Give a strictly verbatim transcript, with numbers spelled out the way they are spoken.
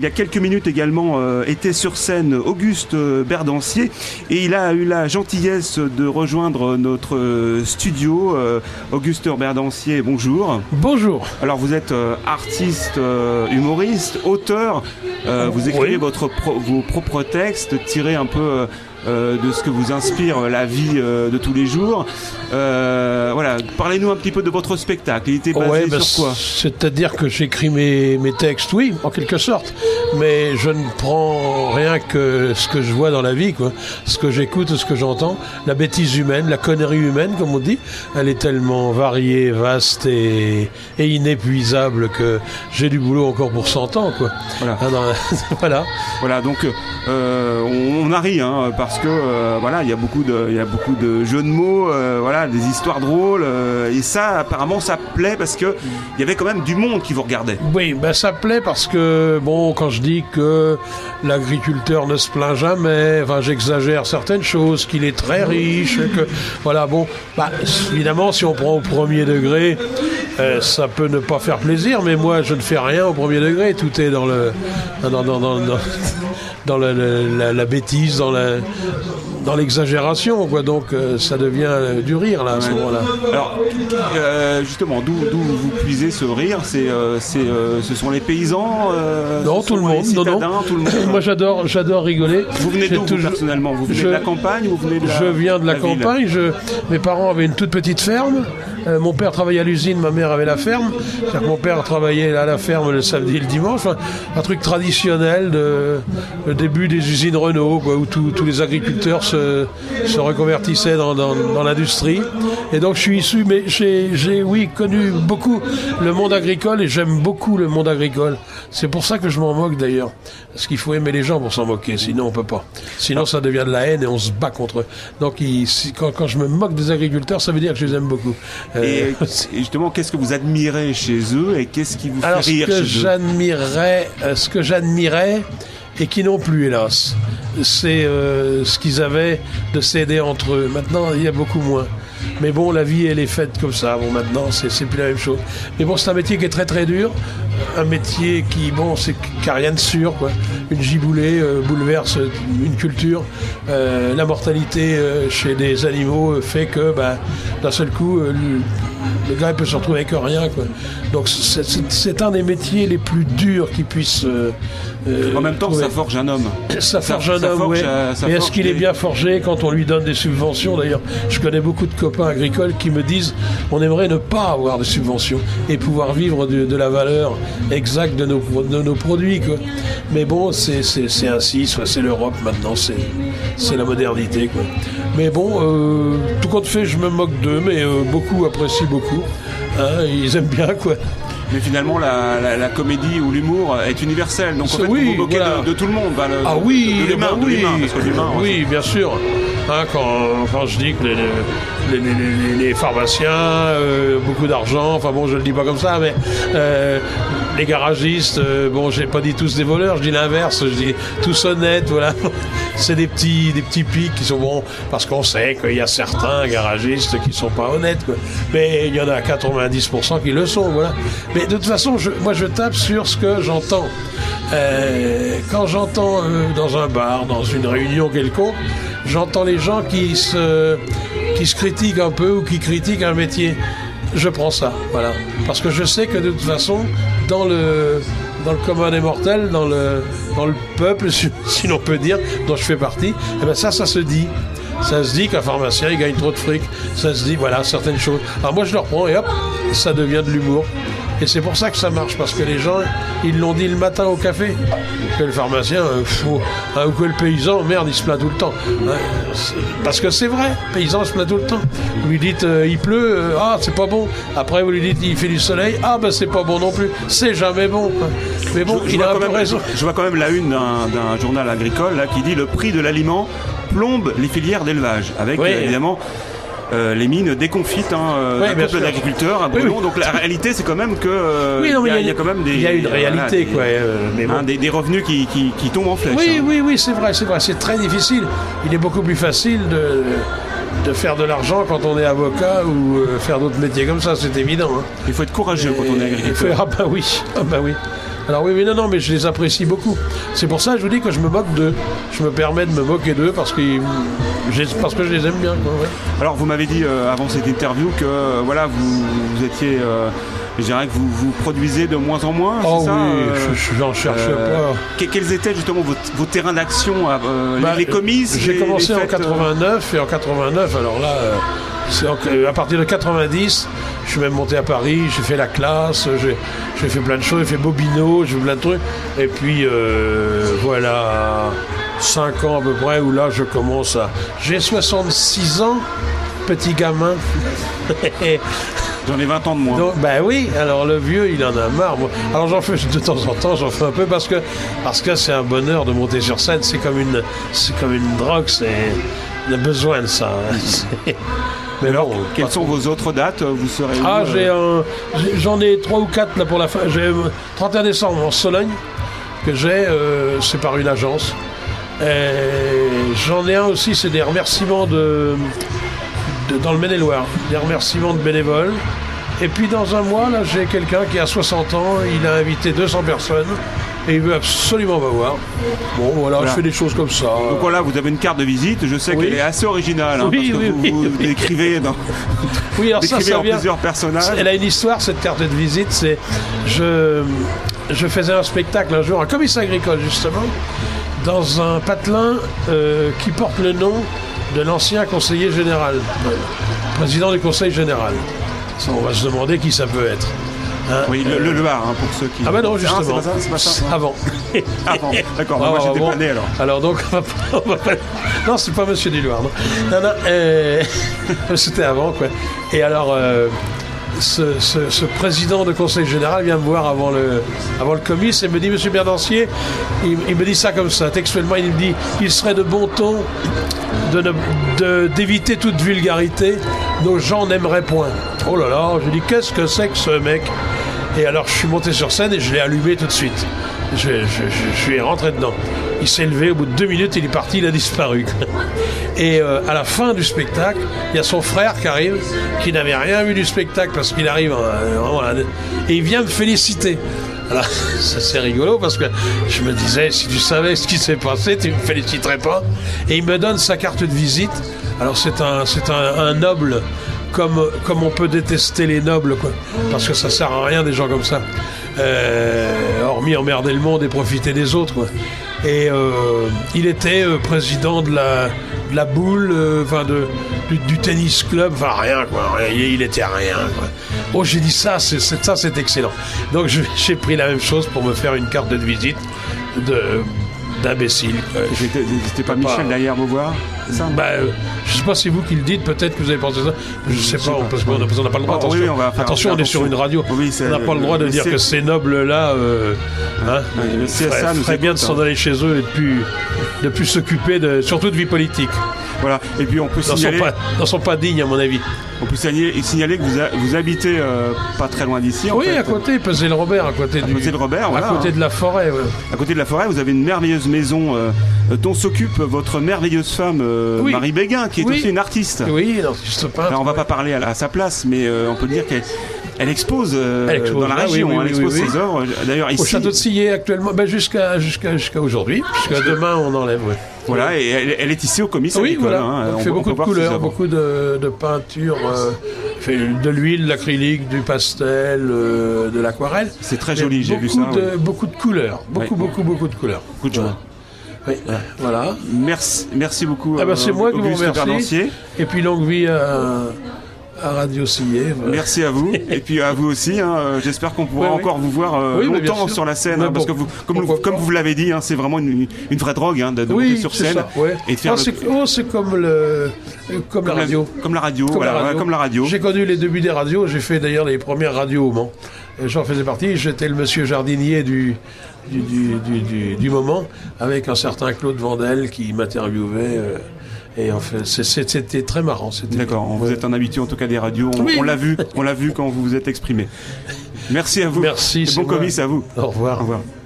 Il y a quelques minutes également euh, était sur scène Auguste Berdancier et il a eu la gentillesse de rejoindre notre euh, studio. Euh, Auguste Berdancier, bonjour. Bonjour. Alors vous êtes euh, artiste, euh, humoriste, auteur. Euh, vous écrivez oui. votre pro- vos propres textes, tirés un peu euh, euh, de ce que vous inspire la vie euh, de tous les jours. Euh, voilà, parlez-nous un petit peu de votre spectacle. Il était basé ouais, bah, sur quoi ? C'est-à-dire que j'écris mes, mes textes, oui, en quelque sorte, mais je ne prends rien que ce que je vois dans la vie, quoi. Ce que j'écoute, ce que j'entends, la bêtise humaine, la connerie humaine, comme on dit, elle est tellement variée, vaste et, et inépuisable que j'ai du boulot encore pour cent ans, quoi. Voilà. Ah, non, voilà. Voilà, donc euh, on, on a ri, hein, parce que euh, voilà, il y a beaucoup de, il y a beaucoup de jeux de mots, euh, voilà, des histoires drôles, euh, et ça, apparemment, ça plaît parce que il y avait quand même du monde qui vous regardait. Oui, ben ça plaît parce que bon, quand je dis que l'agriculteur ne se plaint jamais, enfin, j'exagère certaines choses, qu'il est très riche, que voilà, bon, bah, évidemment, si on prend au premier degré, euh, ça peut ne pas faire plaisir, mais moi, je ne fais rien au premier degré, tout est dans le, dans, dans, dans, dans, dans la, la, la bêtise, dans la dans l'exagération, quoi. Donc euh, ça devient euh, du rire là à ce ouais. moment-là. Alors euh, justement, d'où, d'où vous puisez ce rire ? C'est, euh, c'est, euh, ce sont les paysans euh, Non, tout le monde. Non, non. Tout le monde. Moi, j'adore, j'adore rigoler. Vous venez d'où toujours... personnellement ? Vous venez je... de la campagne ou vous venez de la... Je viens de la, la campagne. Je... Mes parents avaient une toute petite ferme. Euh, mon père travaillait à l'usine, ma mère avait la ferme. C'est-à-dire que mon père travaillait à la ferme le samedi et le dimanche. Enfin, un truc traditionnel de le début des usines Renault, quoi, où tous les agriculteurs se, se reconvertissaient dans, dans, dans l'industrie. Et donc je suis issu, mais j'ai, j'ai oui connu beaucoup le monde agricole et j'aime beaucoup le monde agricole. C'est pour ça que je m'en moque d'ailleurs. Parce qu'il faut aimer les gens pour s'en moquer, sinon on peut pas. Sinon ça devient de la haine et on se bat contre eux. Donc il, quand, quand je me moque des agriculteurs, ça veut dire que je les aime beaucoup. Et justement, qu'est-ce que vous admirez chez eux et qu'est-ce qui vous fait Alors, rire ce que chez j'admirais, euh, ce que j'admirais, et qui n'ont plus, hélas, c'est euh, ce qu'ils avaient de s'aider entre eux. Maintenant, il y a beaucoup moins. Mais bon, la vie, elle est faite comme ça. Bon, maintenant, c'est, c'est plus la même chose. Mais bon, c'est un métier qui est très très dur. Un métier qui, bon, c'est qui n'a rien de sûr, quoi. Une giboulée euh, bouleverse une culture. Euh, la mortalité euh, chez des animaux fait que, bah, d'un seul coup, euh, le, le gars il peut se retrouver avec rien, quoi. Donc, c'est, c'est, c'est un des métiers les plus durs qui puissent. Euh, euh, en même temps, trouver. Ça forge un homme. Ça forge ça, un ça homme, oui. Mais est-ce qu'il des... est bien forgé quand on lui donne des subventions ? D'ailleurs, je connais beaucoup de copains agricoles qui me disent on aimerait ne pas avoir de subventions et pouvoir vivre de, de la valeur exacte de nos, de nos produits, quoi. Mais bon, c'est, c'est, c'est ainsi, soit c'est l'Europe maintenant, c'est, c'est la modernité, quoi. Mais bon, euh, tout compte fait, je me moque d'eux, mais euh, beaucoup apprécient beaucoup. Hein, ils aiment bien, quoi. Mais finalement, la, la, la comédie ou l'humour est universelle. Donc, en fait, oui, vous vous moquez voilà. de, de tout le monde. Bah, le, ah oui, de l'humain, bah de oui, l'humain, parce que l'humain... Oui, bien sûr. Hein, quand, quand je dis que les, les, les, les, les pharmaciens, euh, beaucoup d'argent, enfin bon, je le dis pas comme ça, mais euh, les garagistes, euh, bon, j'ai pas dit tous des voleurs, je dis l'inverse, je dis tous honnêtes, voilà. C'est des petits, des petits pics qui sont bons, parce qu'on sait qu'il y a certains garagistes qui sont pas honnêtes, quoi. Mais il y en a quatre-vingt-dix pour cent qui le sont, voilà. Mais de toute façon, je, moi je tape sur ce que j'entends. Euh, quand j'entends euh, dans un bar, dans une réunion quelconque, j'entends les gens qui se, qui se critiquent un peu ou qui critiquent un métier. Je prends ça, voilà. Parce que je sais que de toute façon, dans le, dans le commun des mortels, dans le, dans le peuple, si, si l'on peut dire, dont je fais partie, eh ben ça, ça se dit. Ça se dit qu'un pharmacien, il gagne trop de fric. Ça se dit, voilà, certaines choses. Alors moi, je le reprends et hop, ça devient de l'humour. Et c'est pour ça que ça marche, parce que les gens, ils l'ont dit le matin au café. Que le pharmacien, euh, fou, hein, ou que le paysan, merde, il se plaint tout le temps. Hein, parce que c'est vrai, le paysan se plaint tout le temps. Vous lui dites, euh, il pleut, euh, ah, c'est pas bon. Après, vous lui dites, il fait du soleil, ah, ben c'est pas bon non plus. C'est jamais bon. Hein. Mais bon, je, il je a un peu même, raison. Je vois quand même la une d'un, d'un journal agricole là, qui dit le prix de l'aliment plombe les filières d'élevage. Avec, oui. euh, évidemment... Euh, les mines déconfitent hein, euh, oui, d'un couple d'agriculteurs à Brno. Oui, oui. Donc la réalité, c'est quand même que euh, oui, non, y, a, y, y a quand même des, il y a une réalité, voilà, quoi. Euh, mais bon. hein, des, des revenus qui, qui, qui tombent en flèche. Oui, hein. oui, oui, c'est vrai, c'est vrai. C'est très difficile. Il est beaucoup plus facile de, de faire de l'argent quand on est avocat ou euh, faire d'autres métiers comme ça. C'est évident. Hein. Il faut être courageux Et, quand on est agriculteur. Il faut, ah bah oui, ah bah oui. Alors oui, mais non, non, mais je les apprécie beaucoup. C'est pour ça que je vous dis que je me moque d'eux. Je me permets de me moquer d'eux parce que, parce que je les aime bien. Quoi, ouais. Alors vous m'avez dit euh, avant cette interview que euh, voilà, vous, vous étiez... Euh, je dirais que vous vous produisez de moins en moins, oh c'est ça oui, euh, je, j'en cherche euh, pas. Quels étaient justement vos, vos terrains d'action, euh, bah, les, les comices? J'ai les, commencé les en fêtes, quatre-vingt-neuf, et en quatre-vingt-neuf, alors là, euh, c'est en, à partir de quatre-vingt-dix, je suis même monté à Paris, j'ai fait la classe, j'ai, j'ai fait plein de choses, j'ai fait Bobino, j'ai fait plein de trucs. Et puis, euh, voilà, cinq ans à peu près, où là, je commence à... J'ai soixante-six ans, petit gamin. J'en ai vingt ans de moins. Donc, ben oui, alors le vieux, il en a marre. Moi. Alors j'en fais de temps en temps, j'en fais un peu parce que parce que c'est un bonheur de monter sur scène. C'est comme une, c'est comme une drogue. C'est, on a besoin de ça. Mais alors, bon, quelles sont vos autres dates? Vous serez où? Ah, j'ai un, j'ai, j'en ai trois ou quatre là pour la fin. J'ai trente et un décembre en Sologne que j'ai, euh, c'est par une agence. Et j'en ai un aussi, c'est des remerciements de. De, dans le Maine-et-Loire, des remerciements de bénévoles. Et puis dans un mois, là, j'ai quelqu'un qui a soixante ans, il a invité deux cents personnes et il veut absolument me voir. Bon, voilà, voilà, je fais des choses comme ça. Donc voilà, vous avez une carte de visite, je sais oui. qu'elle est assez originale, hein, oui, parce oui, que vous, oui, vous oui. décrivez dans, oui, alors ça, ça en vient, plusieurs personnages. Elle a une histoire, cette carte de visite, c'est... Je, je faisais un spectacle un jour, un comice agricole justement, dans un patelin euh, qui porte le nom de l'ancien conseiller général, président du conseil général. On va se demander qui ça peut être. Hein, oui, le, le Loir, hein, pour ceux qui... Ah ben non, justement. Ah, c'est pas ça, c'est pas ça. Avant. Avant, d'accord, ah, moi j'étais bon. pas né alors. Alors donc, on va pas, on va pas... non, c'est pas Monsieur du Loir, non. Non, non, euh... c'était avant, quoi. Et alors, euh, ce, ce, ce président de conseil général vient me voir avant le, avant le comice et me dit, Monsieur Berdancier, il, il me dit ça comme ça, textuellement, il me dit, il serait de bon ton de ne, de, d'éviter toute vulgarité, nos gens n'aimeraient point. Oh là là, je dis, qu'est-ce que c'est que ce mec? Et alors, je suis monté sur scène et je l'ai allumé tout de suite. Je, je, je, je suis rentré dedans. Il s'est levé, au bout de deux minutes, il est parti, il a disparu. Et euh, à la fin du spectacle, il y a son frère qui arrive, qui n'avait rien vu du spectacle parce qu'il arrive, en, en, en, et il vient me féliciter. Alors, ça c'est rigolo parce que je me disais, si tu savais ce qui s'est passé, tu ne me féliciterais pas. Et il me donne sa carte de visite. Alors c'est un, c'est un, un noble, comme, comme on peut détester les nobles, quoi, parce que ça sert à rien des gens comme ça. Euh, hormis emmerder le monde et profiter des autres, quoi. Et euh, il était euh, président de la, de la boule, enfin euh, de du, du tennis club, enfin rien, quoi. Il, il était rien, quoi. Oh, j'ai dit ça, c'est, c'est ça, c'est excellent. Donc je, j'ai pris la même chose pour me faire une carte de visite de d'imbécile. J'étais, c'était pas Michel derrière vous voir, c'est ça? Bah, euh, je sais pas si c'est vous qui le dites, peut-être que vous avez pensé ça. Je sais pas, pas, parce qu'on n'a pas le droit. Oh, attention, oui, on va faire, attention, on est sur une radio. Oui, on n'a pas le droit de dire que ces nobles-là, euh, hein, le C S A ferait, nous ferait écoute, bien de s'en hein. aller chez eux et de plus, de plus s'occuper de, surtout de vie politique. Voilà. Et puis on peut N'en signaler, sont pas, n'en sont pas dignes à mon avis. On peut signaler, signaler que vous, a, vous habitez euh, pas très loin d'ici. Oui, en fait. à côté, Pesé-le-Robert, à côté à du, côté de Robert, voilà, à côté hein. de la forêt. Ouais. À côté de la forêt, vous avez une merveilleuse maison euh, dont s'occupe votre merveilleuse femme euh, oui. Marie Béguin, qui est oui. aussi une artiste. Oui, une artiste peintre. Alors on va ouais. pas parler à, à sa place, mais euh, on peut dire qu'elle elle expose, euh, elle expose dans la région, oui, oui, elle expose oui, oui, ses oui. œuvres. D'ailleurs ici. Au château de Sillé actuellement, ben jusqu'à jusqu'à jusqu'à aujourd'hui, jusqu'à demain on enlève. Ouais. Voilà, et elle, elle est ici au comice. Oui, agricole, voilà. Hein. On, on fait on beaucoup de couleurs, beaucoup de, de peintures, euh, fait de l'huile, de l'acrylique, du pastel, euh, de l'aquarelle. C'est très joli, mais j'ai vu ça. De, ouais. Beaucoup de couleurs, beaucoup, ouais. beaucoup, beaucoup de couleurs. Beaucoup de joie. Oui, ouais. Voilà. Merci, merci beaucoup. Ah ben c'est euh, moi qui vous Auguste remercie. Berdancier. Et puis longue vie à, à Radio Sillé. Voilà. Merci à vous. Et puis à vous aussi. Hein. J'espère qu'on pourra oui, encore oui. vous voir euh, oui, longtemps sur la scène. Hein, bon, parce que vous, comme, bon, comme vous l'avez dit, hein, c'est vraiment une, une vraie drogue hein, de, de oui, monter sur scène ça, ouais. et de faire oh, le... c'est, oh, c'est comme, le, comme, comme la radio. La, comme la radio, comme, voilà, la radio. Ouais, comme la radio. J'ai connu les débuts des radios. J'ai fait d'ailleurs les premières radios au Mans. Et j'en faisais partie. J'étais le monsieur jardinier du... Du, du, du, du, du moment, avec un certain Claude Vandel qui m'interviewait. Euh, et en fait, c'est, c'est, c'était très marrant. C'était D'accord, bien. Vous êtes un habitué en tout cas des radios. On, oui. on l'a vu, on l'a vu quand vous vous êtes exprimé. Merci à vous. Merci. Et bon comice à vous. Au revoir. Au revoir.